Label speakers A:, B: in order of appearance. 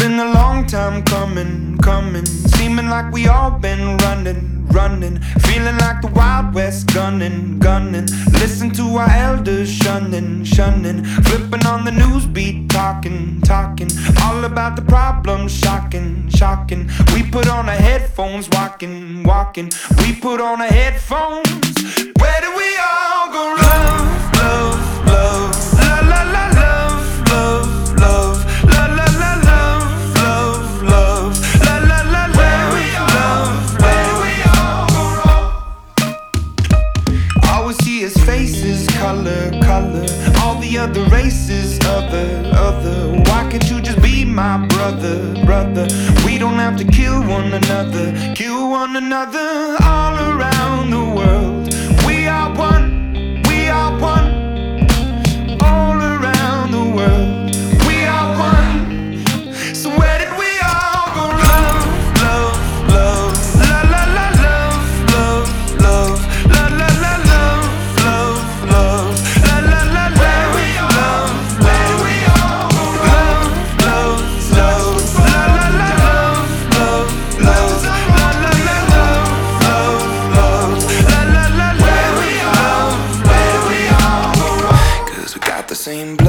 A: been a long time coming, coming. Seeming like we all been running, running. Feeling like the Wild West, gunning, gunning. Listen to our elders shunning, shunning. Flipping on the news beat, talking, talking. All about the problems, shocking, shocking. We put on our headphones, walking, walking. We put on our headphones. Where do we all go wrong? Love, love, la la la, love, love, love, la la la, love, love, love, la la la, love, where do we all go wrong? All we see is faces, color, color. All the other races, other, other. Why can't you just be my brother, brother? We don't have to kill one another, kill one another. All around the world, we are one, we are one. All around the world, we are one. So where did we all go wrong? Love, love, la la la, love, love, love, la la la, love, love, love, la la la, where we love, where do we all go wrong? Love, love, love, la la la, love, love, love, la la la, love, love, la la la, where we love, where do we all go wrong? 'Cause we got the same